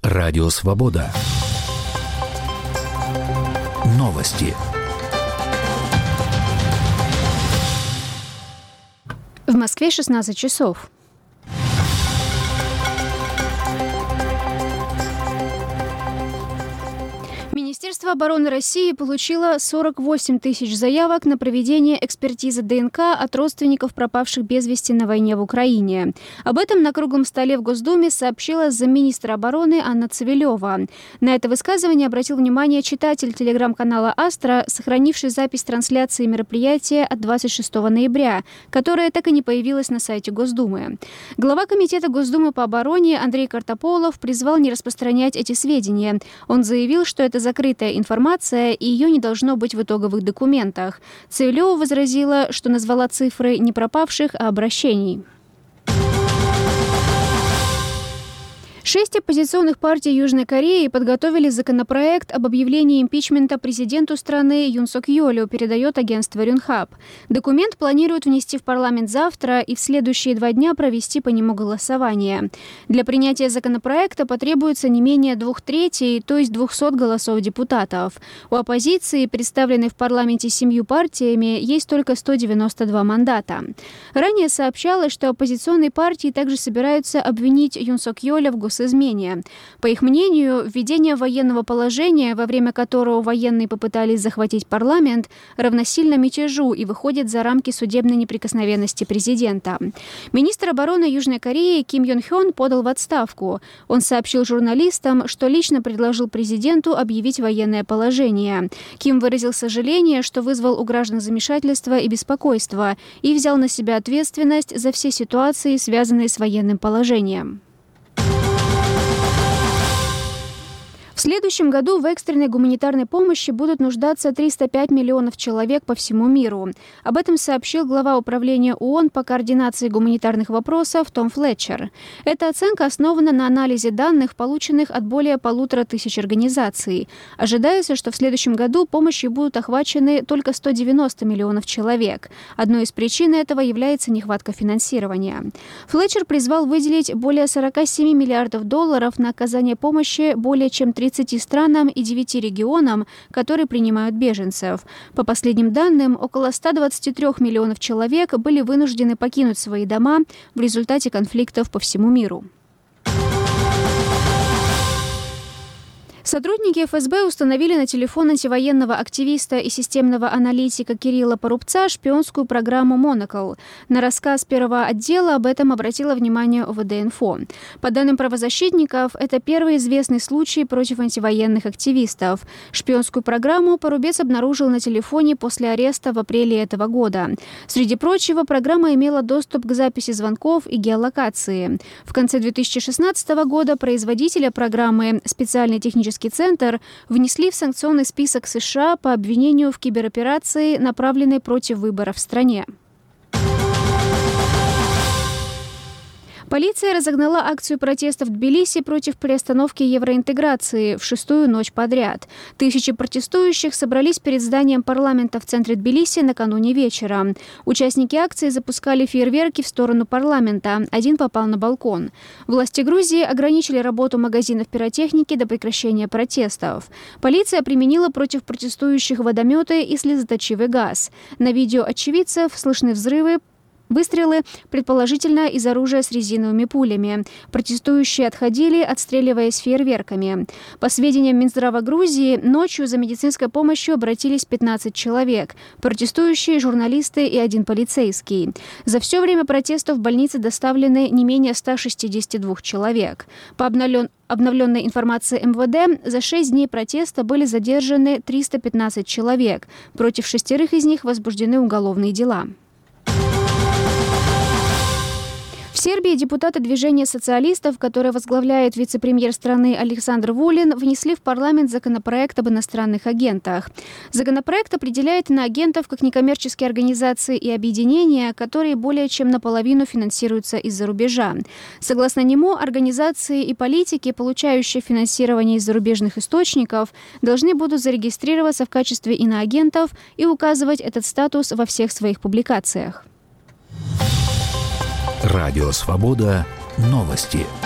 Радио Свобода. Новости. В Москве 16 часов. Министерство обороны России получило 48 тысяч заявок на проведение экспертизы ДНК от родственников пропавших без вести на войне в Украине. Об этом на круглом столе в Госдуме сообщила замминистра обороны Анна Цивилева. На это высказывание обратил внимание читатель телеграм-канала «Астра», сохранивший запись трансляции мероприятия от 26 ноября, которая так и не появилась на сайте Госдумы. Глава Комитета Госдумы по обороне Андрей Картополов призвал не распространять эти сведения. Он заявил, что это закрытая информация, и ее не должно быть в итоговых документах. Цивилева возразила, что назвала цифры не пропавших, а обращений. 6 оппозиционных партий Южной Кореи подготовили законопроект об объявлении импичмента президенту страны Юн Сок Йолю, передает агентство Рюнхаб. Документ планируют внести в парламент завтра и в следующие 2 дня провести по нему голосование. Для принятия законопроекта потребуется не менее 2/3, то есть 200 голосов депутатов. У оппозиции, представленной в парламенте 7 партиями, есть только 192 мандата. Ранее сообщалось, что оппозиционные партии также собираются обвинить Юн Сок Йоля в госизмене. По их мнению, введение военного положения, во время которого военные попытались захватить парламент, равносильно мятежу и выходит за рамки судебной неприкосновенности президента. Министр обороны Южной Кореи Ким Йон Хён подал в отставку. Он сообщил журналистам, что лично предложил президенту объявить военное положение. Ким выразил сожаление, что вызвал у граждан замешательство и беспокойство, и взял на себя ответственность за все ситуации, связанные с военным положением. В следующем году в экстренной гуманитарной помощи будут нуждаться 305 миллионов человек по всему миру. Об этом сообщил глава управления ООН по координации гуманитарных вопросов Том Флетчер. Эта оценка основана на анализе данных, полученных от более 1500 организаций. Ожидается, что в следующем году помощью будут охвачены только 190 миллионов человек. Одной из причин этого является нехватка финансирования. Флетчер призвал выделить более 47 миллиардов долларов на оказание помощи более чем 30 странам и 9 регионам, которые принимают беженцев. По последним данным, около 123 миллионов человек были вынуждены покинуть свои дома в результате конфликтов по всему миру. Сотрудники ФСБ установили на телефон антивоенного активиста и системного аналитика Кирилла Порубца шпионскую программу «Монокл». На рассказ первого отдела об этом обратило внимание ОВД-Инфо. По данным правозащитников, это первый известный случай против антивоенных активистов. Шпионскую программу Порубец обнаружил на телефоне после ареста в апреле этого года. Среди прочего, программа имела доступ к записи звонков и геолокации. В конце 2016 года производителя программы «Специальный технический центр» внесли в санкционный список США по обвинению в кибероперации, направленной против выборов в стране. Полиция разогнала акцию протеста в Тбилиси против приостановки евроинтеграции в 6-ю ночь подряд. Тысячи протестующих собрались перед зданием парламента в центре Тбилиси накануне вечера. Участники акции запускали фейерверки в сторону парламента. Один попал на балкон. Власти Грузии ограничили работу магазинов пиротехники до прекращения протестов. Полиция применила против протестующих водометы и слезоточивый газ. На видео очевидцев слышны выстрелы, предположительно, из оружия с резиновыми пулями. Протестующие отходили, отстреливаясь фейерверками. По сведениям Минздрава Грузии, ночью за медицинской помощью обратились 15 человек. Протестующие, журналисты и 1 полицейский. За все время протестов в больницы доставлены не менее 162 человек. По обновленной информации МВД, за 6 дней протеста были задержаны 315 человек. Против 6 из них возбуждены уголовные дела. В Сербии депутаты движения социалистов, которое возглавляет вице-премьер страны Александр Вулин, внесли в парламент законопроект об иностранных агентах. Законопроект определяет иноагентов как некоммерческие организации и объединения, которые более чем наполовину финансируются из-за рубежа. Согласно нему, организации и политики, получающие финансирование из зарубежных источников, должны будут зарегистрироваться в качестве иноагентов и указывать этот статус во всех своих публикациях. Радио Свобода. Новости.